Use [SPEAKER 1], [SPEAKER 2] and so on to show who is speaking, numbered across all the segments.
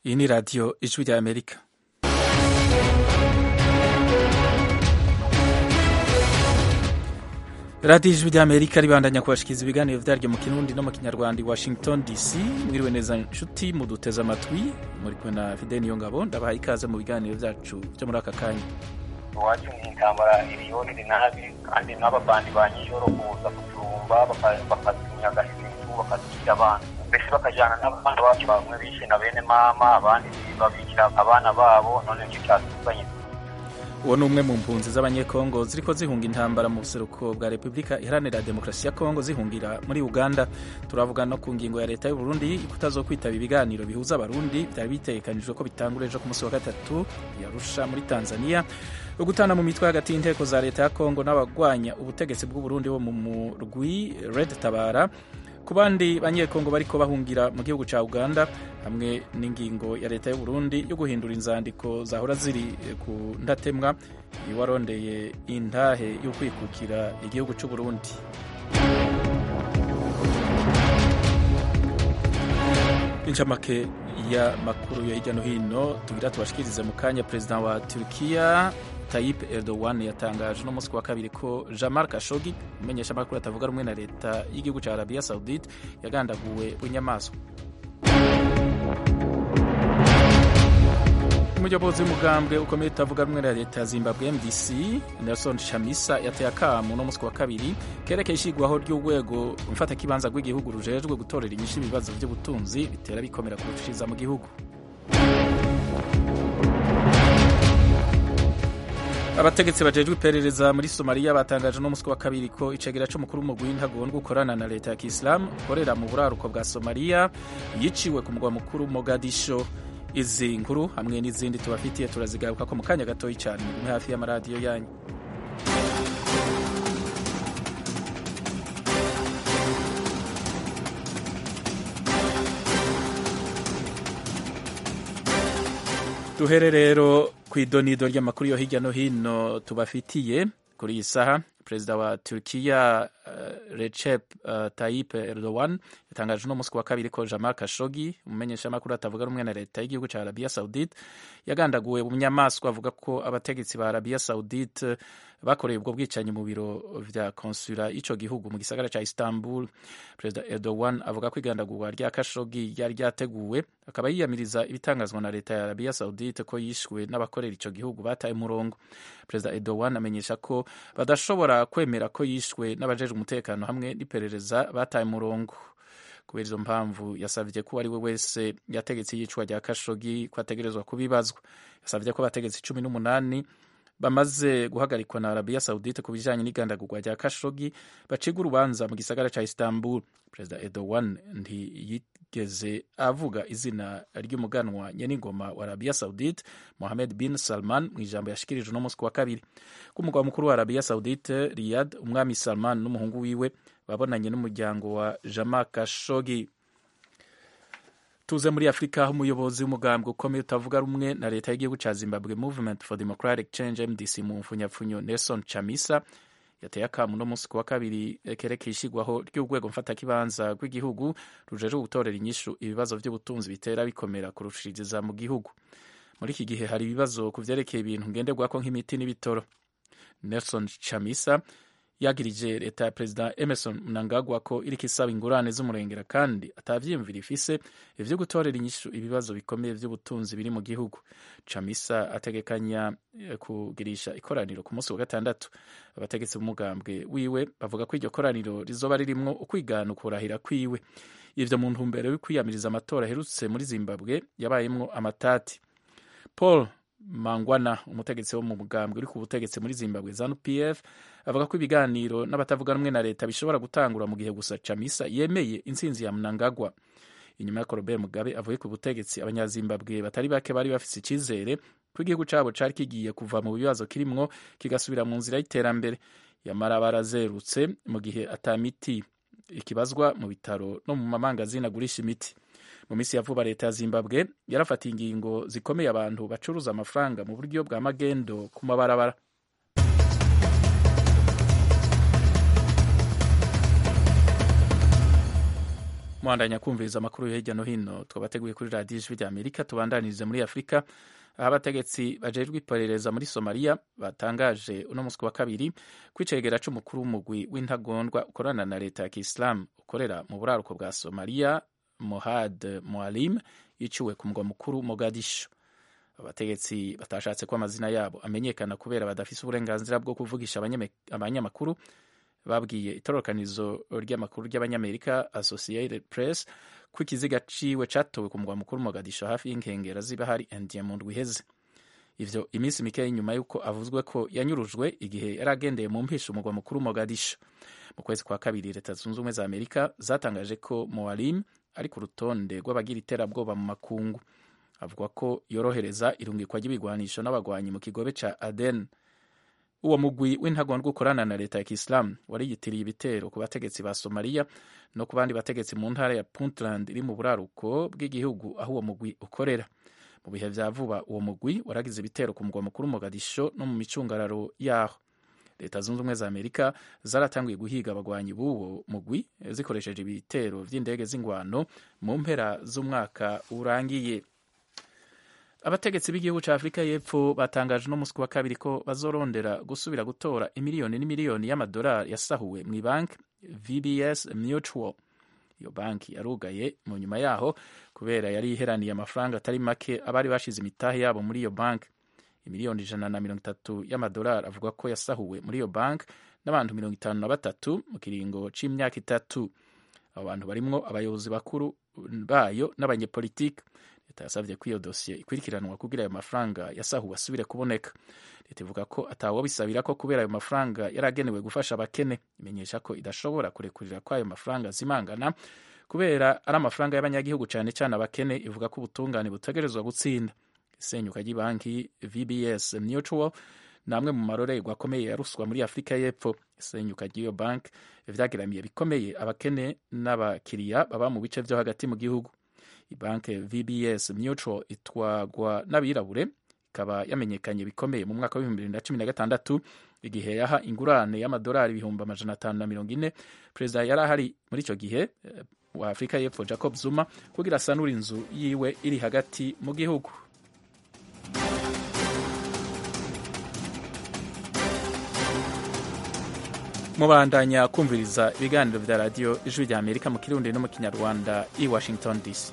[SPEAKER 1] Iyi ni radiyo ijwi rya Amerika. Radiyo ijwi rya Amerika ribandanya kubashikiriza ibiganiro vyaryo mu Kirundi no mu Kinyarwanda i Washington DC. Mwiriwe neza nshuti muduteze amatwi, muri kumwe na Fidel Niyongabo, ndabaha ikaze mu biganiro vyacu vyo muri aka kanya.
[SPEAKER 2] Iwacu ni intambara iriyoni nabi kandi n'ababandi banyijoro kuza kuturumba bakatunya gahindu bakatugira abantu mbese bakajana n'abana bacu bamwe bishe na bene mama abandi babikira abana babo none cyatuzanye.
[SPEAKER 1] Uwo ni umwe mu mpunzi z'abanyekongo ziriko zihunga intambara mu buseruko bwa Repubulika Iharanira Demokarasi ya Kongo zihungira muri Uganda. Turavuga no ku ngingo ya leta y'u Burundi kutazokwitaba ibiganiro bihuza abarundi byari bitegekanijwe ko bitangura ejo ku munsi wa gatatu yarusha muri Tanzania. Ugutana mu mitwe hagati y'inteko za leta ya Kongo n'abagwanya ubutegetsi bw'u Burundi bo mu murwi Red Tabara ku bandi banyekongo bariko bahungira mu gihugu ca Uganda, hamwe n'ingingo ya leta y'u Burundi yo guhindura inzandiko zahora ziri ku ndatemwa iwarondeye intahe yo kwikukira igihugu c'u Burundi. Incamake ya makuru yo hirya no hino tugira tubashikirize mu kanya. Perezida wa Turkiya Tayyip Erdogan yatangaje no munsi wa kabiri ko Jamal Khashoggi, umenyesha amakuru atavuga rumwe na leta y'igihugu ca Arabia Saudite, yagandaguwe bunyamaswa. Umuyobozi w'umugambwe ukomeye utavuga rumwe na leta ya Zimbabwe MDC, Nelson Chamisa, yateye akamu no munsi wa kabiri kerekeye ishigwaho ry'urwego mfatakibanza rw'igihugu rujejwe gutorera inyishu ibibazo vy'ubutunzi bitera bikomera kurushiriza mu gihugu. Abategetsi bajejwe iperereza muri Somalia batangaje no munsi wa kabiri ko icegera c'umukuru w'umugwi w'intagondwa ukorana na leta ya Kiislamu ukorera mu buraruko bwa Somalia yiciwe ku mugwa mukuru Mogadisho. Izi nkuru hamwe n'izindi tubafitiye turazigaruka ko mu kanya gatoyi cyane, muri hafi y'amaradiyo yanyu. Duhere rero kw'idonido ry'amakuru yo hirya no hino tubafitiye kuri iyi saha. Perezida wa Turkiya Recep Tayyip Erdogan yatangaje no munsi wa kabiri ko Jamal Khashoggi, umumenyesha amakuru atavuga rumwe na leta y'igihugu ca Arabia Saudite, yagandaguwe bunyamaswa. Avuga ko abategetsi ba Arabia Saudite bakoreye ubwo bwicanyi mu biro vya konsula ico gihugu mu gisagara ca Istanbul. Perezida Erdogan avuga ko igandagurwa rya Khashoggi ryari ryateguwe, akaba yiyamiriza ibitangazwa na leta ya Arabia Saudite ko yishwe n'abakorera ico gihugu bataye umurongo. Perezida Erdogan amenyesha ko badashobora kwemera ko yishwe n'abajejwe umutekano hamwe n'iperereza bataye umurongo. Kubera izo mpamvu yasavye ko ari we wese yategetse yicwa rya Khashoggi ko ategerezwa kubibazwa. Yasavye ko abategetsi 18 bamaze guhagarikwa na Arabia Saudite ku bijanye n'igandagurwa rya Khashoggi baciga urubanza mu gisagara ca Istanbul. Perezida Erdogan ntiyigeze avuga izina ry'umuganwa nyeningoma wa Arabia Saudite Mohammed bin Salman mu ijambo yashikirije no munsi wa kabiri. Ku mugwa mukuru wa Arabia Saudite Riyadh, umwami Salman n'umuhungu wiwe babonanye n'umuryango wa Jamal Khashoggi. Tuze muri Afrika, aho umuyobozi w'umugambwe ukomeye utavuga rumwe na leta y'igihugu ca Zimbabwe Movement for Democratic Change MDC mu mfunyapfunyo Nelson Chamisa yateye akamu no munsi wa kabiri kerekeye ishigwaho ry'urwego mfatakibanza rw'igihugu rujejwe gutorera inyishu ibibazo vy'ubutunzi bitera bikomera kurushiriza mu gihugu. Muri iki gihe hari ibibazo ku vyerekeye ibintu ngenderwako nk'imiti n'ibitoro. Nelson Chamisa yagirije leta ya Perezida Emerson Mnangagwa ko iriko isaba ingurane z'umurengera kandi atavyiyumvira ifise ivyo gutorera inyishu ibibazo bikomeye vy'ubutunzi biri mu gihugu. Chamisa ategekanya kugirisha ikoraniro ku munsi wa gatandatu. Abategetsi b'umugambwe wiwe bavuga ko iryo koraniro rizoba ririmwo ukwigana ukurahira kwiwe. Ivyo mu ntumbero yo kwiyamiriza amatora aherutse muri Zimbabwe yabayemwo amatati. Paul Mangwana, umutegetsi wo mu mugambwe uri ku butegetsi muri Zimbabwe ZANU-PF, avuga ko ibiganiro n'abatavuga rumwe na leta bishobora gutangura mu gihe gusa Chamisa yemeye intsinzi ya Mnangagwa. Inyuma ya Robert Mugabe avuye ku butegetsi, abanyazimbabwe batari bake bari bafise icizere ko igihugu cabo cari kigiye kuva mu bibazo kirimwo kigasubira mu nzira y'iterambere. Yamara barazerutse mu gihe atamiti ikibazwa mu bitaro no mu mamangazini agurisha imiti. Mu misi ya vuba leta ya Zimbabwe yarafata ingingo zikomeye abantu bacuruza amafaranga mu buryo bwa magendo ku mabarabara. mwandanya kumviriza amakuru yo hirya no hino twabateguye kuri radiyo ijwi rya Amerika. Tubandanirize muri Afurika, aho abategetsi bajejwe iperereza muri Somalia batangaje uno munsi wa kabiri ko icegera c'umukuru w'umugwi w'intagondwa ukorana na leta ya Kiislamu ukorera mu buraruko bwa Somalia, Mohad Mualim, yiciwe ku mugwa mukuru Mogadishu. Abategetsi batashatse ko amazina yabo amenyekana kubera badafise uburenganzira bwo kuvugisha abanyamakuru babwiye itororokanizo ry'amakuru ry'abanyamerika Associated Press ko ikiziga ciwe catowe ku mugwa mukuru Mogadishu hafi y'inkengera z'ibahari India mu ndwi iheze. Ivyo iminsi mikeya nyuma y'uko avuzwe ko yanyurujwe igihe yari agendeye mu mpisho umugwa mukuru Mogadishu. Mu kwezi kwa kabiri, leta zunze ubumwe za Amerika zatangaje ko Mualim ari ku rutonde rw'abagira iterabwoba mu makungu. Avuga ko yorohereza irungikwa ry'ibigwanisho n'abagwanyi mu kigobe ca Aden. Uwo mugwi w'intagondwa ukorana na leta ya Kiislamu wariyitiriye ibitero ku bategetsi ba Somalia no ku bandi bategetsi mu ntara ya Puntland iri mu buraruko bw'igihugu aho uwo mugwi ukorera. Mu bihe vya vuba, uwo mugwi waragize ibitero ku mugwa mukuru Mogadishu no mu micungararo yaho. Leta zunze ubumwe za Amerika zaratanguye guhiga abagwanyi b'uwo mugwi zikoresheje ibitero vy'indege z'ingwano mu mpera z'umwaka urangiye. Abategetsi b'igihugu ca Afrika y'Epfo batangaje no munsi wa kabiri ko bazorondera gusubira gutora imiliyoni n'imiliyoni y'amadolari yasahuwe mu banki VBS Mutual. Iyo banki yarugaye mu nyuma yaho kubera yari iheraniye amafaranga atari make abari bashize imitahe yabo muri iyo banki. Imiliyoni 130 y'amadolari avuga ko yasahuwe muri iyo banki n'abantu 53 mu kiringo c'imyaka 3. Abo bantu barimwo abayobozi bakuru bayo n'abanyepolitiki. Leta yasavye ko iyo dosiye ikurikiranwa kugira ayo mafaranga yasahuwe asubire kuboneka. Leta ivuga ko atawabisabira ko kubera ayo mafaranga yaragenewe gufasha abakene. Imenyesha ko idashobora kurekurira ko ayo mafaranga zimangana kubera ari amafaranga y'abanyagihugu cane cane abakene. Ivuga ko ubutungane butegerezwa gutsinda. Isenyuka ry'ibanki VBS Mutual namwe mu marorerwa akomeye ya ruswa muri Afrika y'Epfo. Isenyuka ry'iyo banki vyageramiye bikomeye abakene n'abakiriya baba mu bice vyo hagati mu gihugu. Ibanki VBS Mutual itwagwa n'abirabure, ikaba yamenyekanye bikomeye mu mwaka wa 2016 igihe yaha ingurane y'amadolari 540. Perezida yari ahari muri ico gihe wa Afrika y'Epfo Jacob Zuma kugira asanura inzu yiwe iri hagati mu gihugu. Mubandanya kumviriza ibiganiro vya radio Ijwi rya Amerika mu Kirundi no mu Kinyarwanda i Washington DC.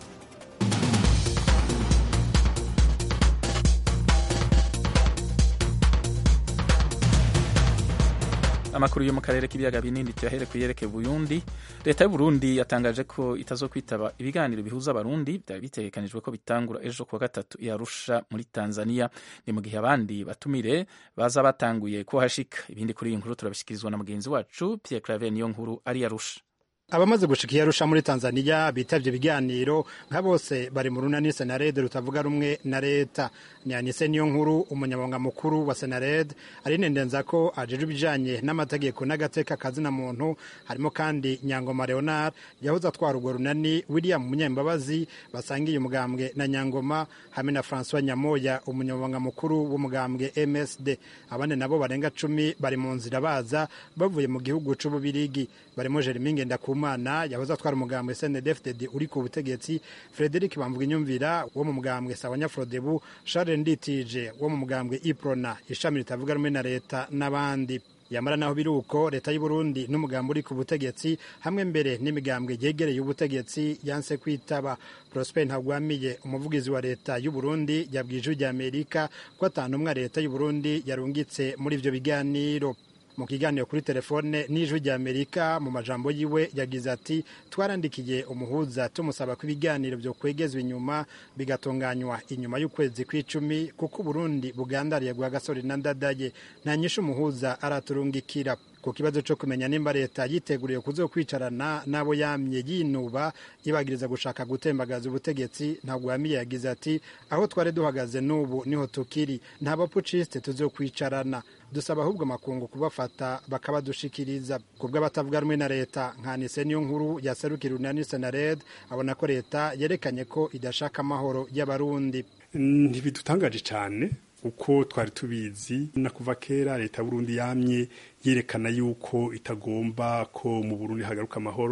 [SPEAKER 1] Amakuru yo mu karere k'ibiyaga binini tuyahere kuyereke Burundi. Leta y'u Burundi yatangaje ko itazokwitaba ibiganiro bihuza abarundi byari bitegekanijwe ko bitangura ejo kuwa gatatu i Arusha muri Tanzania. Ni mu gihe abandi batumire baza batanguye kuhashika. Ibindi kuri iyi nkuru turabishikirizwa na mugenzi wacu Pierre Claver niyo nkuru ari Arusha.
[SPEAKER 3] Abamaze gushika i Arusha muri Tanzania bitavye ibiganiro nka bose bari mu runani Senarede rutavuga rumwe na leta. Ni Anise niyo nkuru umunyamabanga mukuru wa Senarede arinendenza ko ajeje ibijanye n'amategeko n'agateka kazina muntu. Harimo kandi Nyangoma Leonard yahoze atwara urwo runani, William Munyembabazi basangiye umugambwe na Nyangoma, hamwe na François Nyamoya umunyamabanga mukuru w'umugambwe MSD. Abane nabo barenga 10 bari mu nzira baza bavuye mu gihugu c'Ububirigi. Barimo Jeremy Ngendakumana yahoze atwara umugambwe CNDD-FDD uri ku butegetsi, Frederic Bamvuginyumvira wo mu mugambwe Sawanya Frodebu, Charles Nditije wo mu mugambwe Iprona ishami ritavuga rumwe na leta n'abandi. Yamara naho biruko leta y'u Burundi n'umugambi uri ku butegetsi hamwe mbere n'imigambwe yegereye ubutegetsi yanse kwitaba. Prosper Ntagwamiye umuvugizi wa leta y'u Burundi yabwije Ijwi Amerika ko atanumwe leta y'u Burundi yarungitse muri ivyo biganiro. Mu kiganiro kuri telefone n'Ijwi Amerika mu majambo yiwe yagize ati twarandikiye umuhuza tumusaba ko ibiganiro byo kwegezwa inyuma bigatunganywa inyuma y'ukwezi kw'icumi kuko Burundi bugandariye gwa Gasore na Ndadaye. Nta nyishu umuhuza araturungikira. Ku kibazo cyo kumenya nimba leta yiteguriye kuzokwicarana nabo yamye yinuba ibagiriza gushaka gutembagaza ubutegetsi, Ntagwamiye yagize ati aho twari duhagaze n'ubu niho tukiri, nta bapuciste tuzokwicarana, dusaba ahubwo makungu kubafata bakabadushikiriza. Kubwo abatavuga rumwe na leta nka Anise niyo nkuru yaserukira unani Senarede abona ko leta yerekanye ko idashaka amahoro y'abarundi.
[SPEAKER 4] Ntibidutangaje cyane uko twari tubizi na kuva kera leta y'u Burundi yamye yerekana yuko itagomba ko mu Burundi hagaruka amahoro.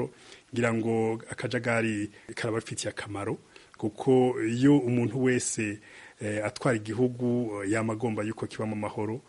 [SPEAKER 4] ngira ngo akajagari karabafitiye akamaro kuko iyo umuntu wese atwara igihugu yamagomba yuko kiba mu mahoro.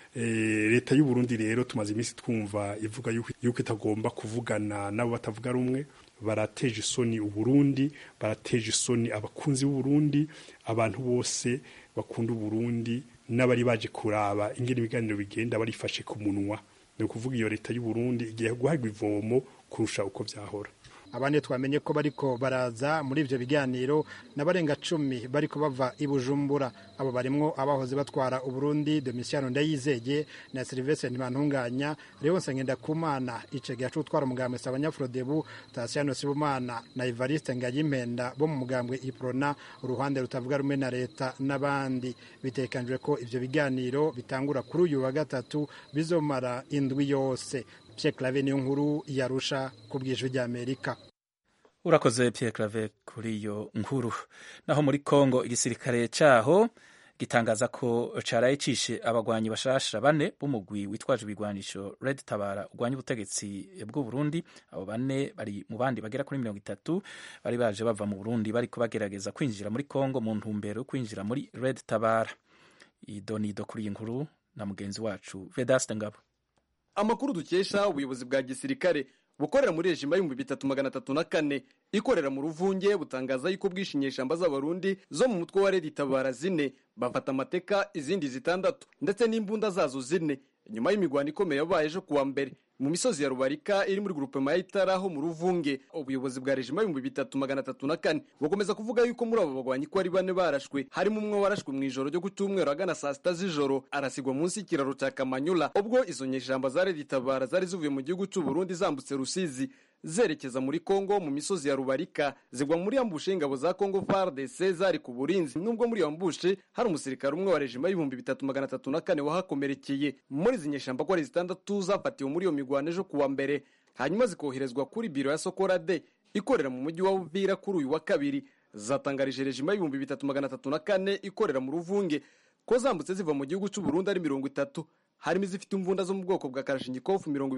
[SPEAKER 4] Leta y'u Burundi rero tumaze iminsi twumva ivuga yuko itagomba kuvugana nabo batavuga rumwe. Barateje isoni Uburundi, barateje isoni abakunzi b'Uburundi, abantu bose bakunda Uburundi n'abari baje kuraba ingene ibiganiro bigenda barifashe ku munwa. Ni ukuvuga iyo leta y'u Burundi igiye guhabwa ivomo kurusha uko vyahora.
[SPEAKER 3] Abandi twamenye ko bariko baraza muri ivyo biganiro n'abarenga 10 bariko bava i Bujumbura. Abo barimwo abahoze batwara Uburundi Domitiano Ndayizeye na Sylvestre Ntibantunganya, Leonce Ngendakumana icege yacutwara umugambwe Sabanyafrodebu, Tasiano Sibumana na Evariste Ngayimpenda bo mu mugambwe Iprona, uruhande rutavuga rumwe na leta n'abandi. Bitekanjwe ko ivyo biganiro bitangura kuri uyu wa gatatu bizomara indwi yose. Pierre Claver niyo nkuru yarusha ku bw'ijwi ry'Amerika.
[SPEAKER 1] Urakoze Pierre Claver kuri iyo nkuru. Naho muri Kongo igisirikare caho gitangaza ko caraye cishe abagwanyi bashasha 4 b'umugwi witwaje ibigwanisho Red Tabara ugwanya ubutegetsi bw'u Burundi. Abo 4 bari mu bandi bagera kuri 30 bari baje bava mu Burundi bariko bagerageza kwinjira muri Kongo mu ntumbero yo kwinjira muri Red Tabara. Idonido kuri inkuru na mugenzi wacu Vedaste Ngabo.
[SPEAKER 5] Amakuru dukesha ubuyobozi bwa gisirikare bukorera muri rejima y'umbi 334 ikorera mu Ruvunge butangaza yuko bwishinyeshamba z'abarundi zo mu mutwe wa Red Tabara 4 bafata amateka izindi 6 ndetse n'imbunda zazo 4 nyuma y'imigwano ikomeye yabaye ejo kuwa mbere mu misozi ya Rubarika iri muri groupe Mayitara ho mu Ruvunge. Ubuyobozi bwa rejima y'umbi 334 bukomeza kuvuga yuko muri abo bagwanyi ko ari 4 barashwe, harimo umwe warashwe mu ijoro ryo kutumwero agana saa 6 z'ijoro arasigwa munsi y'ikiraro cya Kamanyula ubwo izo nyeshamba za Red Tabara zari zivuye mu gihugu cy'u Burundi zambutse Rusizi zerekeza muri Kongo mu misozi ya Rubarika zigwa muri ambushe ingabo za Kongo FARDC zari ku burinzi. Nubwo muri ambushe hari umusirikare umwe wa rejima y'ibihumbi 334 wahakomerekeye. Muri zinyeshamba ko ari 6 zafatiwe muri iyo migwano ejo kuwa mbere hanyuma zikoherezwa kuri biro ya Sokorade ikorera mu mujyi wa Uvira kuri uyu wa kabiri. Zatangarije rejima y'ibihumbi 334 ikorera mu Ruvunge ko zambutse ziva mu gihugu cy'u Burundi ari 30 harimo izifite imbunda zo mu bwoko bwa Kalashnikov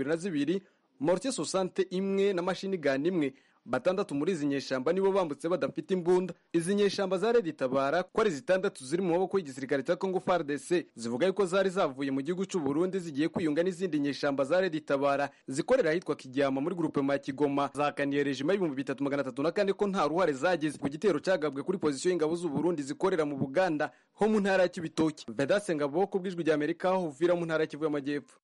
[SPEAKER 5] 22 Mortier 60 imwe na machine gun imwe. 6 muri izi nyeshamba nibo bambutse badafite imbunda. Izi nyeshamba za Red Tabara ko ari 6 ziri mu maboko y'igisirikare cya Congo FARDC zivuga yuko zari zavuye mu gihugu cy'u Burundi zigiye kwiyunga n'izindi nyeshamba za Red Tabara zikorera ahitwa Kijyama muri groupe ma Kigoma. Zakaniye rejima y'ibihumbi 334 ko nta ruhare zagize ku gitero cyagabwe kuri position y'ingabo z'u Burundi zikorera mu Buganda ho mu ntara ya Kibitoki. Vedaste Ngabo ku bw'ijwi ry'Amerika ho Uvira mu ntara ya Kivu y'Amajyepfo.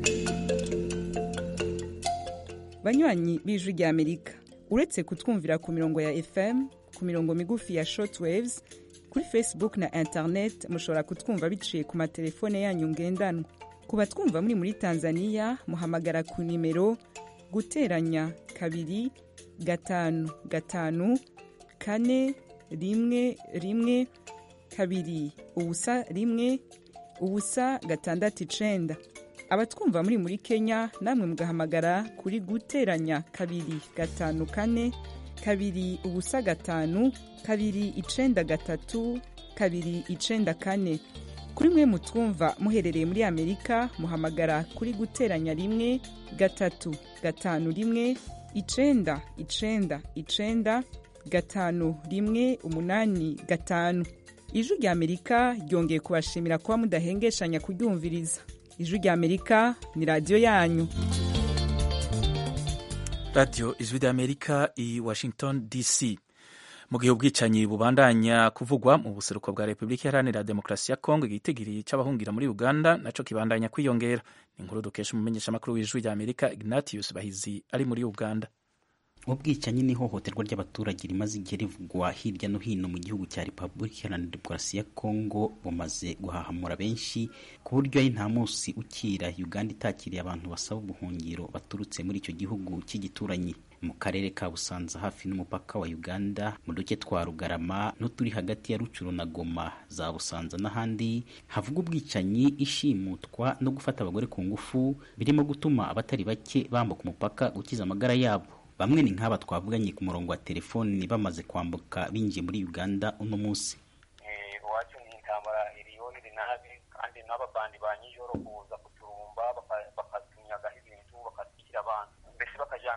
[SPEAKER 6] Banywanyi b'ijwi ry'Amerika, uretse kutwumvira ku mirongo ya FM, ku mirongo migufi ya shortwaves, kuri Facebook na internet mushobora kutwumva biciye ku matelefone yanyu ngendanwa. Ku batwumva muri Tanzania muhamagara ku nimero guteranya 2 5 5 4 1 1 2 ubusa 1 ubusa 6 Abatwumva muri Kenya namwe mugahamagara kuri guteranya 2 5 4 2 ubusa 5 2 9 3 2 9 4. Kuri mwe mutwumva muherereye muri Amerika muhamagara kuri guteranya 1 3 5 1 9 9 9 5 1 8 5. Ijwi rya Amerika ryongeye kubashimira kuba mudahengeshanya kuryumviriza. Ijwi rya Amerika ni radio yanyu.
[SPEAKER 1] Radio Ijwi rya Amerika i Washington DC. Mu gihe ubwicanyi bubandanya kuvugwa mu buseruko bwa Republika Iharanira Demokarasi ya Kongo, igitigiri cy'abahungira muri Uganda naco kibandanya kwiyongera. Inkuru dukesha umumenyesha makuru w'Ijwi rya Amerika Ignatius Bahizi ari muri Uganda.
[SPEAKER 7] Ubwicanyi n'ihohoterwa ry'abaturage rimaze igihe rivugwa hirya no hino mu gihugu cya Repubulika Iharanira Demokarasi ya Kongo bumaze guhahamura benshi ku buryo ari nta munsi ukira Uganda itakiriye abantu basaba ubuhungiro baturutse muri icyo gihugu cy'igituranyi. Mu karere ka Busanza hafi n'umupaka wa Uganda mu duce twa Rugarama n'uturi hagati ya Rucuru na Goma za Busanza n'ahandi havuga ubwicanyi, ishimutwa no gufata abagore ku ngufu birimo gutuma abatari bake bambuka umupaka gukiza amagara yabo. Bamwe ni nk'aba twavuganye ku murongo wa telefoni bamaze kwambuka binjiye muri Uganda uno munsi.
[SPEAKER 2] Iwacu ni intambara iriyoni rinabi kandi n'ababandi banyijoro kuza kuturumba bakatunyaga ibintu bakatwikira abantu mbese bakajana n'abandi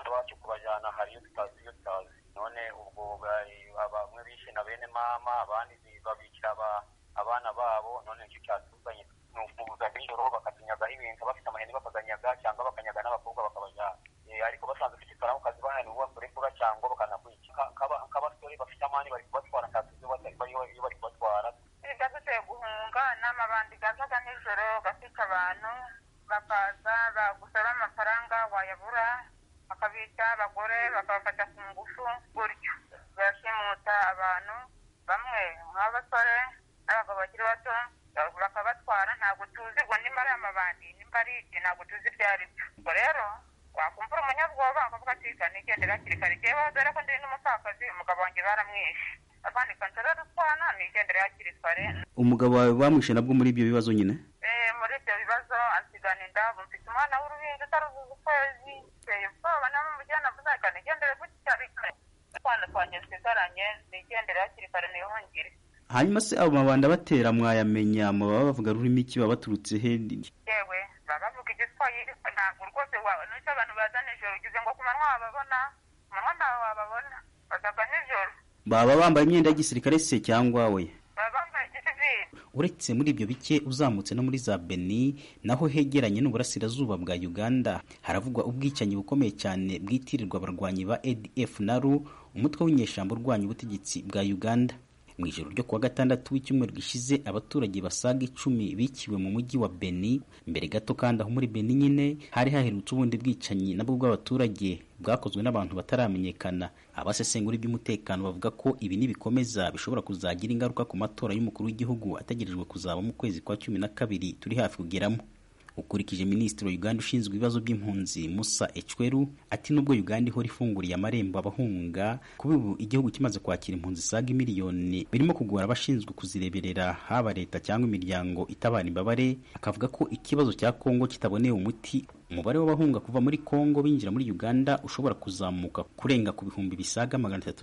[SPEAKER 2] bacu kubajyana hari iyo tutazi none ubwo bamwe bishe na bene mama abandi babikira abana babo none icyo cyatuzanye ni ukubuza nijoro bakatunyaga ibintu bafite amahene bakaganyaga cyangwa bakanyaga n'abakobwa bakabajyana ariko basanze ufite ikaramu kazi bahana ubakora imvura cyangwa bakanakwica nk'abasore bafite amani bari kubatwara ntatuzi iyo bari kubatwara
[SPEAKER 8] duteye guhunga n'amabandi gazaga nijoro gafica abantu bakaza bagusaba amafaranga wayabura bakabica abagore bakabafata ku ngufu gutyo barashimuta abantu bamwe nk'abasore n'abagabo bakiri bato bakabatwara ntabwo tuzi ngo nimba ari amabandi nimba ari iki ntabwo tuzi ibyo ari byo ubwo rero wakumvura umunyabwoba akavuga ati nigendera hakiri kare jewe dore ko ndi n'umupfakazi umugabo wanjye baramwishe abandi kansera dutwana nigendera hakiri kare.
[SPEAKER 7] Umugabo wawe bamwishe nabwo muri ibyo bibazo nyine?
[SPEAKER 8] Muri ibyo bibazo ansigana indavu mfite umwana w'uruhinja utaruzuza ukwezi ubwoba namumujyana avuze ati nigendere gutya twana twanjye twizaranye nigendera hakiri kare nihungire.
[SPEAKER 7] Hanyuma se abo mabanda batera mwayamenya baba bavuga rurimi iki baba baturutse he?
[SPEAKER 8] Yewe baba bavuga igiswahili ntabwo rwose n'icyo abantu baza nijoro ugize ngo ku manywa wababona ku manywa ntawe wababona bazaga nijoro.
[SPEAKER 7] Baba bambaye imyenda ya gisirikare se cyangwa we?
[SPEAKER 8] Baba bambaye igisivili.
[SPEAKER 7] Uretse muri ibyo bike uzamutse no muri za Beni naho hegeranye n'uburasirazuba bwa Uganda haravugwa ubwicanyi bukomeye cyane bwitirirwa abarwanyi ba ADF NALU umutwe w'inyeshambo urwanya ubutegetsi bwa Uganda. Mu ijoro ryo kuwa gatandatu w'icyumweru gishize abaturage basaga 10 bikiwe mu mujyi wa Beni. Mbere gato kandi aho muri Beni nyine hari haherutse ubundi bwicanyi nabwo bw'abaturage bwakozwe n'abantu bataramenyekana. Abasesengura iby'umutekano bavuga ko ibi nibikomeza bishobora kuzagira ingaruka ku matora y'umukuru w'igihugu ategerejwe kuzaba mu kwezi kwa 12 turi hafi kugeramo. Ukurikije Minisitiri wa Uganda ushinzwe ibibazo by'impunzi Musa Echweru ati nubwo Uganda ihora ifunguriye amarembo abahunga kuba ubu igihugu kimaze kwakira impunzi saga miliyoni birimo kugora abashinzwe kuzireberera haba leta cyangwa imiryango itabara imbabare. Akavuga ko ikibazo cya Kongo kitaboneye umuti umubare w'abahunga kuva muri Kongo binjira muri Uganda ushobora kuzamuka kurenga ku bihumbi bisaga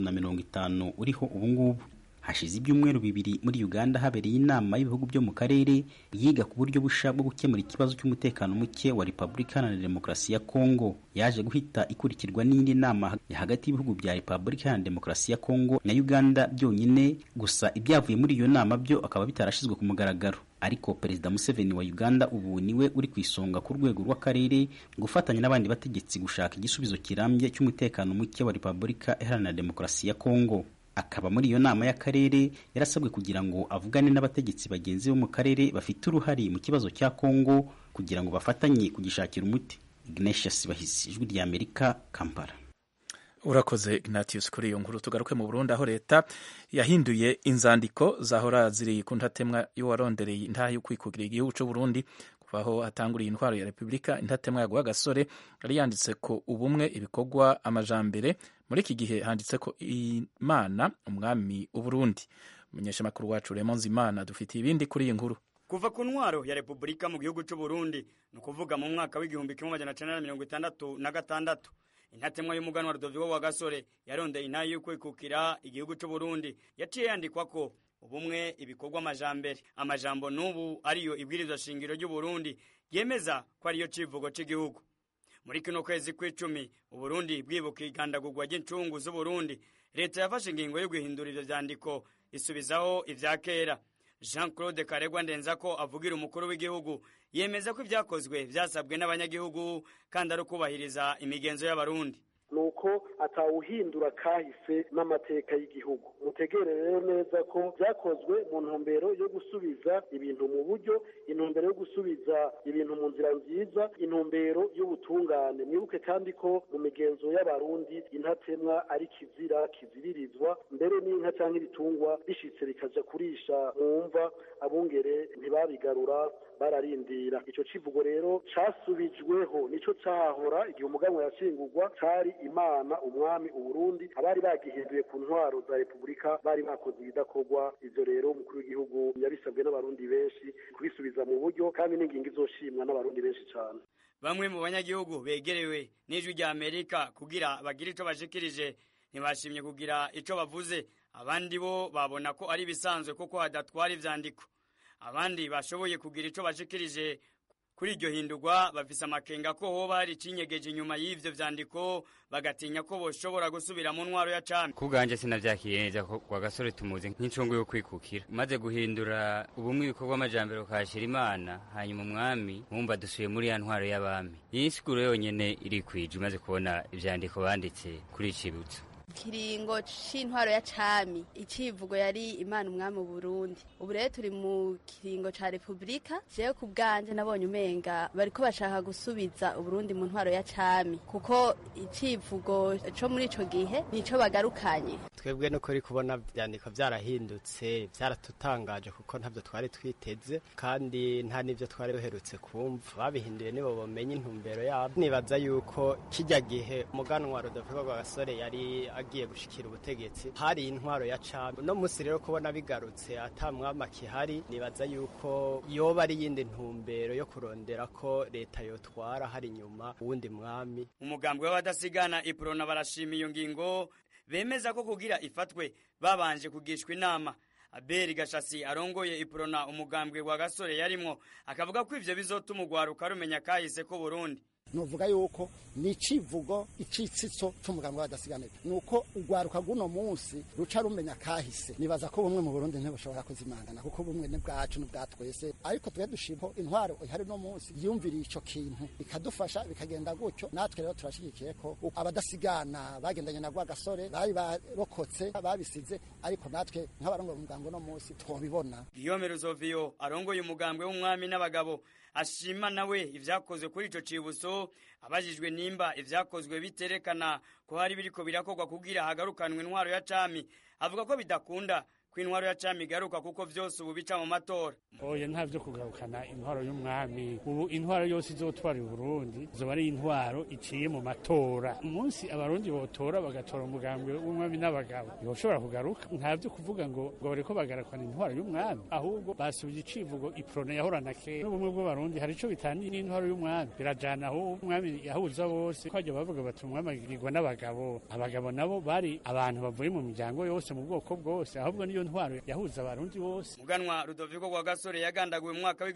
[SPEAKER 7] 350 uriho ubu ngubu. Hashize ibyumweru 2 muri Uganda habereye inama y'ibihugu byo mu karere yiga ku buryo busha bwo gukemura ikibazo cy'umutekano muke wa Repubulika Iharanira Demokarasi ya Kongo. Yaje guhita ikurikirwa n'indi nama hagati y'ibihugu bya Repubulika Iharanira Demokarasi ya Kongo na Uganda byonyine, gusa ibyavuye muri iyo nama byo akaba bitarashizwe ku mugaragaro. Ariko Perezida Museveni wa Uganda ubu niwe uri kwisonga ku rwego rw'akarere gufatanya n'abandi bategetsi gushaka igisubizo kirambye cy'umutekano muke wa Repubulika Iharanira Demokarasi ya Kongo. Akaba muri iyo nama y'akarere yarasabwe kugira ngo avugane n'abategetsi bagenzi bo mu karere bafite uruhari mu kibazo cya Kongo kugira ngo bafatanye kugishakira umuti. Ignatius Bahisi, Ijwi ry'Amerika, Kampala.
[SPEAKER 1] Urakoze Ignatius kuri iyo nkuru. Tugaruke mu Burundi aho leta yahinduye inzandiko zahora ziri ku ntatemwa y'uwarondereye intaha yo kwikugira igihugu cy'u Burundi kuva aho hatanguriye intwaro ya Repubulika. Intatemwa ya Gasore yari yanditse ko ubumwe ibikorwa amajambere. Muri iki gihe handitse ko Imana umwami u Burundi. Umunyeshamakuru wacu Raymond Imana dufitiye ibindi kuri iyi nkuru.
[SPEAKER 9] Kuva ku ntwaro ya Repubulika mu gihugu cy'u Burundi no kuvuga mu mwaka w'1966 intatemwa y'umuganwa Rudoviko Gasore yarondeye intaha yo kwikukira igihugu cy'u Burundi yaciye yandikwa ko ubumwe ibikorwa amajambere. Amajambo n'ubu ariyo ibwirizwa shingiro ry'u Burundi yemeza ko ariyo civugo cy'igihugu. Muri kino kwezi kw'icumi Uburundi bwibuka igandagurwa ry'incungu z'u Burundi, leta yafashe ingingo yo guhindura ivyo vyandiko isubizaho ivya kera. Jean-Claude Karegwa Ndenzako avugira umukuru w'igihugu yemeza ko ivyakozwe vyasabwe n'abanyagihugu kandi ari kubahiriza imigenzo y'abarundi.
[SPEAKER 10] Nuko atawuhindura kahise n'amateka y'igihugu. Mutegere rero neza ko byakozwe mu ntumbero yo gusubiza ibintu mu buryo, intumbero yo gusubiza ibintu mu nzira nziza, intumbero y'ubutungane. Mwibuke kandi ko mu migenzo y'abarundi intatemwa ari kizira kiziririzwa, mbere n'inka cyangwa ibitungwa bishitse bikaja kurisha mu mva abungere ntibabigarura bararindira. Ico civugo rero casubijweho nico cahahora igihe umuganwa yashingurwa cari Imana umwami u Burundi. Abari bagihinduye ku ntwaro za Repubulika bari bakoze ibidakorwa. Ivyo rero umukuru w'igihugu yabisabwe n'abarundi benshi kubisubiza mu buryo kandi n'ingingo izoshimwa n'abarundi benshi cyane.
[SPEAKER 9] Bamwe mu banyagihugu begerewe n'Ijwi ry'Amerika kugira bagire ico bashikirije ntibashimye kugira ico bavuze. Abandi bo babona ko ari bisanzwe kuko hadatwara ivyandiko. Abandi bashoboye kugira ico bashikirije kuri iryo hindurwa bafise amakenga ko hoba hari icinyegeje inyuma y'ivyo vyandiko bagatinya ko boshobora gusubira mu ntwaro ya cami.
[SPEAKER 11] Kubwanje sinavyakiye neza ko Rwagasore tumuzi nk'incungu yo kwikukira, maze guhindura ubumwe ibikorwa amajambere ukashira Imana, hanyuma umwami wumva dusuye muri ya ntwaro y'abami. Iyi nsiguro yonyene irikwije maze kubona ivyandiko banditse kuri icibutso.
[SPEAKER 12] Kiringo c'intwaro ya cami icivugo yari Imana umwami mu Burundi. Ubu rero turi mu kiringo ca Republika. Jewe ku bwanje nabonye umenga bariko bashaka gusubiza Uburundi mu ntwaro ya cami kuko icivugo co muri ico gihe nico bagarukanye.
[SPEAKER 13] Twebwe no kuri kubona byandiko byarahindutse byaratutangaje kuko ntavyo twari twiteze kandi nta nivyo twari duherutse kumva. Babihinduye nibo bomenye intumbero yabo. Nibaza yuko kijya gihe umuganwa Rodoviko Rwagasore yari agiye gushikira ubutegetsi hari intwaro ya cami. No musi rero kubona bigarutse atamwama kihari, nibaza yuko yoba ari yindi ntumbero yo kurondera ko leta yotwara hari nyuma uwundi mwami.
[SPEAKER 9] Umugambwe w'abadasigana Iprona barashima iyo ngingo, bemeza ko kugira ifatwe babanje kugishwa inama. Aberi Gashasi arongoye Iprona umugambwe wa Gasore yarimwo akavuga ko ivyo bizotuma ugwaruka rumenya kahise ko Burundi.
[SPEAKER 14] Novuga yuko ni icivugo icitsitso c'umugambwe w'abadasigana nuko ugwaruka guno munsi ruca rumenya kahise. Nibaza ko bumwe mu Burundi ntibashobora kuzimangana kuko bumwe ne bwacu n'ubwatwese, ariko twe dushimpo intwaro ihari no munsi yumvira ico kintu ikadufasha bikagenda gutyo. Natwe rero turashigikiye ko abadasigana bagendanye na Rwagasore bari barokotse babisize, ariko natwe nk'abarongoye umugambwe no munsi twobibona.
[SPEAKER 9] Guillaume Ruzovio arongoye umugambwe w'umwami n'abagabo ashima nawe ivyakozwe kuri ico cibuso, abajijwe nimba ivyakozwe biterekana ko hari biriko birakorwa kugira hagarukanwe intwaro ya cami, avuga ko bidakunda ko intwaro ya cami igaruka kuko vyose ubu bica mu matora.
[SPEAKER 15] Oya ntavyo kugarukana intwaro y'umwami, ubu intwaro yose izotwara Burundi zoba ari intwaro iciye mu matora. Umunsi abarundi botora bagatora umugambwe w'umwami n'abagabo yoshobora kugaruka. Ntavyo kuvuga ngo bariko bagarukana intwaro y'umwami, ahubwo basubije icivugo Iprona yahorana kera. N'ubumwe bw'abarundi hari ico bitaniye n'intwaro y'umwami, birajana aho umwami yahuza bose. Kwaje bavuga bati umwami agirirwa n'abagabo, abagabo nabo bari abantu bavuye mu miryango yose mu bwoko bwose, ahubwo niyo ntwaro yahuza abarundi bose.
[SPEAKER 9] Muganwa Rudoviko Rwagasore yagandaguwe mu mwaka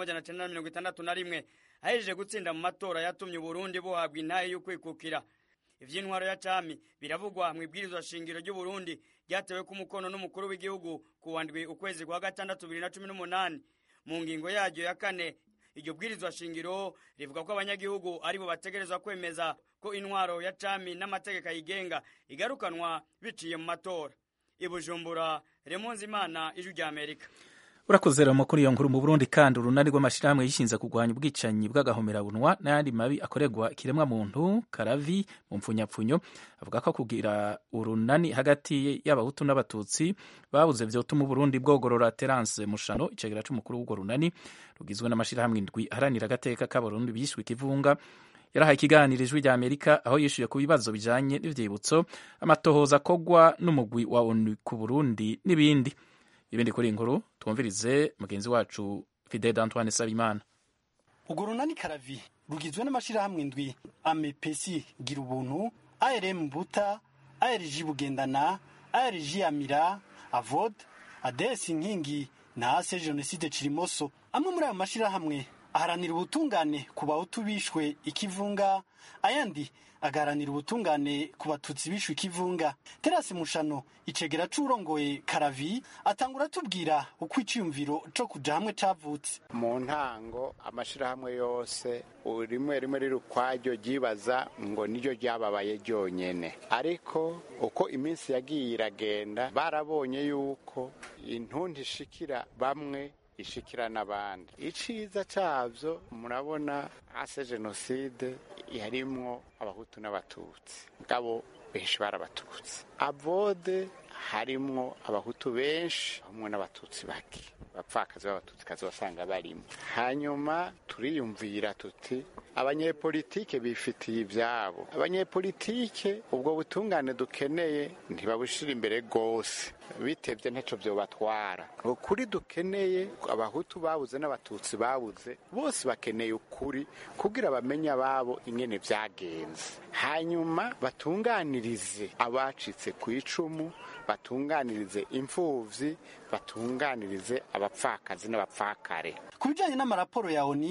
[SPEAKER 9] w'1961 ahejeje gutsinda mu matora yatumye Burundi buhabwa intahe yo kwikukira. Ivy'intwaro ya cami biravugwa mu ibwirizwa shingiro ry'u Burundi ryatewe ku mukono n'umukuru w'igihugu kuwandwi ukwezi kwa gatandatu 2018. Mu ngingo yaryo ya kane iryo bwirizwa shingiro rivuga ko abanyagihugu aribo bategerezwa kwemeza ko intwaro ya cami n'amategeko yigenga igarukanwa biciye mu matora. Ibujumbura, Remonzi Imana, Ijwi rya Amerika.
[SPEAKER 1] Urakoze ramo kuri iyo nkuru. Mu Burundi kandi urunani rw'amashirahamwe yishinze kurwanya ubwicanyi bw'agahomerabunwa n'ayandi mabi akorerwa ikiremwa muntu Karavi mu mpfunyapfunyo avuga ko kugira urunani hagati y'abahutu n'abatutsi babuze vyotuma Burundi bwogorora. Terence Mushano icegera c'umukuru w'urwo runani rugizwe n'amashirahamwe indwi aharanira agateka k'abarundi bishwe ikivunga yarahaye ikiganiro Ijwi rya Amerika aho yishuye ku bibazo bijanye n'ivyibutso, amatohoza akogwa n'umugwi wa ONU ku Burundi n'ibindi. Ibindi kuri inkuru twumvirize mugenzi wacu Fidel Antoine Sabimana.
[SPEAKER 16] Urwo runani Karavi rugizwe n'amashirahamwe indwi: AMPC Gira Ubuntu, ARM Buta, ARG Bugendana, ARG Amira, AVOD, ADS Inkingi na ASE Jenoside Cirimoso. Amwe muri ayo mashirahamwe aharanira ubutungane ku bahutu bishwe ikivunga, ayandi agaharanira ubutungane ku batutsi bishwe ikivunga. Terence Mushano icegera c'urongoye Karavi atangura tubwira uko iciyumviro co kuja hamwe cavutse.
[SPEAKER 17] Mu ntango amashirahamwe yose rimwe riri ukwaryo ryibaza ngo niryo ryababaye ryonyene, ariko uko iminsi yagiye iragenda barabonye yuko intundi ishikira bamwe ishikira n'abandi. Iciza cavyo murabona ASE Jenoside yarimwo abahutu n'abatutsi, ngabo benshi barabatutsi. AVOD harimwo abahutu benshi hamwe n'abatutsi bake, bapfakazi b'abatutsi kazi basanga barimo. Hanyuma turiyumvira tuti abanyepolitike bifitiye ivyabo, abanyepolitike ubwo butungane dukeneye ntibabushira imbere gose, bitevye ntaco vyobatwara. Ukuri dukeneye abahutu babuze n'abatutsi babuze bose bakeneye ukuri kugira bamenye ababo ingene vyagenze, hanyuma batunganirize abacitse ku icumu, batunganirize imfuvyi, batunganirize abapfakazi n'abapfakare.
[SPEAKER 16] Ku bijanye n'amaraporo ya ONU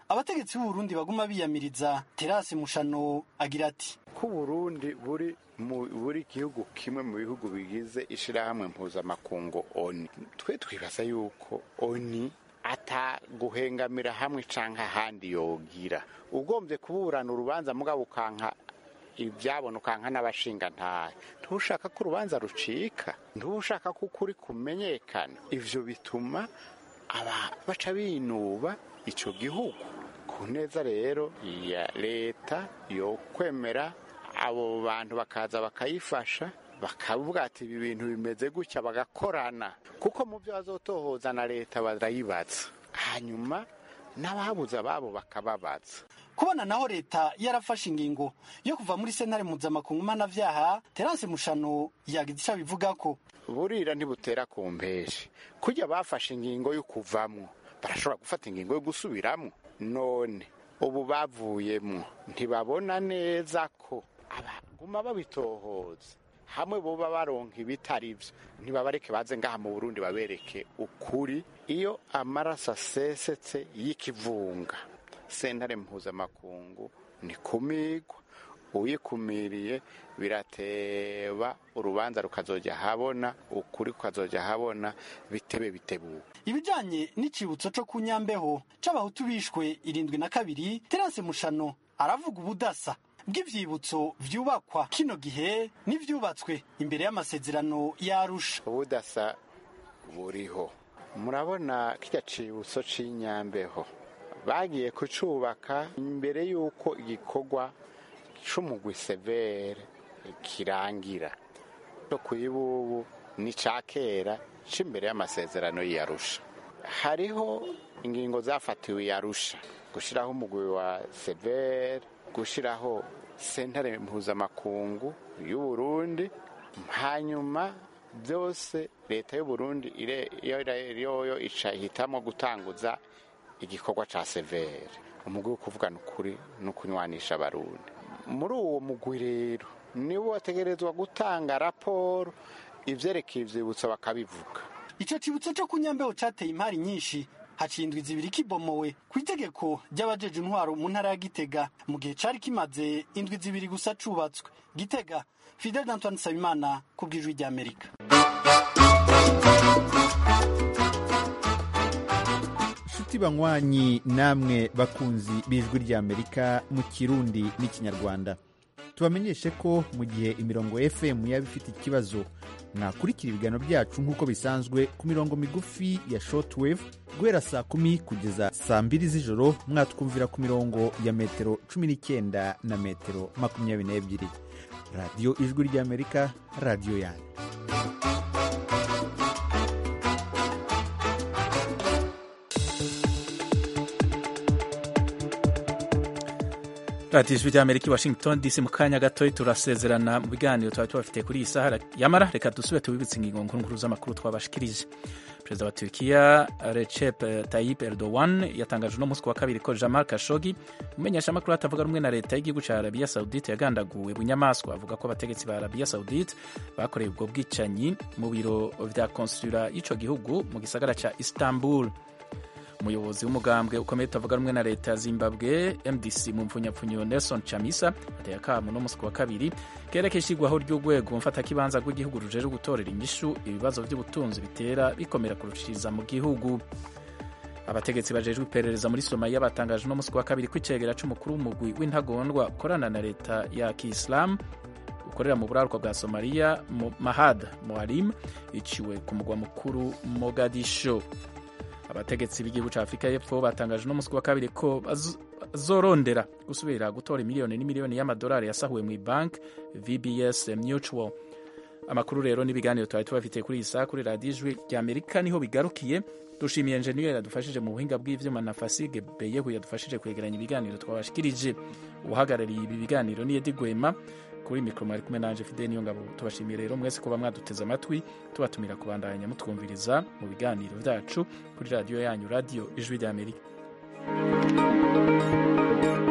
[SPEAKER 16] abategetsi b'Uburundi baguma biyamiriza. Terase Mushano agira ati
[SPEAKER 17] ko Burundi buri gihugu kimwe mu bihugu bigize ishirahamwe mpuzamakungu ONU, twe twibaza yuko ONU ataguhengamira hamwe canke ahandi yogira. Ugombye kuburana urubanza mugabo ukanka ibyabona ukanka n'abashinga ntahe, ntushaka ko urubanza rucika, ntushaka ko ukuri kumenyekana. Ivyo bituma baca binuba ico gihugu. Ku neza rero ya leta yo kwemera abo bantu bakaza bakayifasha, bakavuga ati ibi bintu bimeze gutya, bagakorana, kuko mu byo bazotohoza na leta barayibaza, hanyuma n'ababuze ababo bakababaza.
[SPEAKER 16] Kubona naho leta yarafashe ingingo yo kuva muri sentare mpuzamakungu mpanavyaha, Terase Mushano yagize ico bivuga ko
[SPEAKER 17] burira ntibutera ku mpeshi. Kujya bafashe ingingo yo kuvamwo, barashobora gufata ingingo yo gusubiramwo. None ubu bavuyemwo ntibabona neza ko abaguma babitohoza hamwe boba baronka ibitari byo, ntibabareke baze ngaha mu Burundi babereke ukuri. Iyo amaraso asesetse y'ikivunga, sentare mpuzamakungu ni kumigwa, uyikumiriye birateba, urubanza rukazoja habona, ukuri kukazoja habona, bitebe bitebuka.
[SPEAKER 16] Ibijanye n'icibutso co kunyambeho c'abahutu bishwe 72, Terase Mushano aravuga ubudasa bw'ivyibutso vyubakwa kino gihe n'ivyubatswe imbere y'amasezerano ya Arusha.
[SPEAKER 17] Ubudasa buriho. Murabona kirya cibutso c'inyambeho bagiye kucubaka imbere y'uko igikorwa c'umugwi severe kirangira. To kuyibubu ni cakera c'imbere y'amasezerano y'Arusha. Hariho ingingo zafatiwe y'Arusha, gushiraho umugwi wa severe, gushiraho sentare mpuzamakungu y'u Burundi, hanyuma byose leta y'u Burundi iyo icahitamo gutanguza igikorwa ca severe, umugwi wo kuvugana ukuri no kunywanisha abarundi. Muri uwo mugwi rero nibo wategerezwa gutanga raporo ivyerekeye ivyibutso bakabivuga.
[SPEAKER 16] Ico cibutso cyo kunyambeho cateye impari nyinshi, hacindwa izibiri kibomowe ku itegeko ry'abajeje intwaro mu ntara ya Gitega, mu gihe cari kimaze indwi zibiri gusa cubatswe. Gitega, Fidel Antoine Nsabimana ku bw'Ijwi ry'Amerika.
[SPEAKER 18] Shuti banywanyi namwe bakunzi b'Ijwi ry'Amerika mu Kirundi n'Ikinyarwanda, tubamenyeshe ko mu gihe imirongo FM yaba ifite ikibazo, mwakurikira ibiganiro byacu nk'uko bisanzwe ku mirongo migufi ya shortwave guhera saa 10 kugeza saa 2 z'ijoro. Mwatwumvira ku mirongo ya metero 19 na metero 22. Radio Ijwi ry'Amerika, radio yanyu.
[SPEAKER 1] Radio Ijwi ry'Amerika i Washington DC. Mu kanya gato turasezerana mu biganiro twari tubafite kuri iyi saha. Yamara reka dusube tubibutse ingingo nkuru z'amakuru twabashikirije. Perezida wa Turkiya Recep Tayyip Erdogan yatangaje uno munsi wa kabiri ko Jamal Khashoggi, umenyesha amakuru atavuga rumwe na leta y'igihugu ca Arabia Saudite, yagandaguwe bunyamaswa. Avuga ko abategetsi ba Arabia Saudite bakoreye ubwo bwicanyi mu biro vya konsula y'ico gihugu mu gisagara ca Istanbul. Umuyobozi w'umugambwe ukomeye utavuga rumwe na leta ya Zimbabwe MDC mu mfunyapfunyo Nelson Chamisa ateye akamu no munsi wa kabiri kerekeye ishigwaho ry'urwego mfatakibanza rw'igihugu rujeje gutorera inyishu ibibazo by'ubutunzi bitera bikomera kurushiriza mu gihugu. Abategetsi bajejwe iperereza muri Somalia batangaje no munsi wa kabiri kw'icegera c'umukuru w'umugwi w'intagondwa ukorana na leta ya Kiislamu ukorera mu buraruko bwa Somalia Mahad Mualim iciwe ku mugwa mukuru Mogadisho. Abategetsi b'igihugu ca Afrika y'Epfo batangaje no munsi wa kabiri ko bazorondera gusubira gutora miliyoni n'imiliyoni y'amadolari yasahuwe mu bank VBS Mutual. Amakuru rero n'ibiganiro twari tubafite kuri isa kuri Radio Ijwi ry'Amerika niho bigarukiye. Dushimiye engineer yadufashije mu buhinga bw'ivyuma na Fasige Beyehu yadufashije kwegeranya ibiganiro twabashikirije. Uhagarariye ibi biganiro ni Edi Gwema, kuri mikro mwari kumwe nanje Fidel Niyongabo. Tubashimiye rero mwese kuba mwaduteze amatwi, tubatumira kubandanya mutwumviriza mu biganiro vyacu kuri radio yanyu Radio Ijwi ry'Amerika.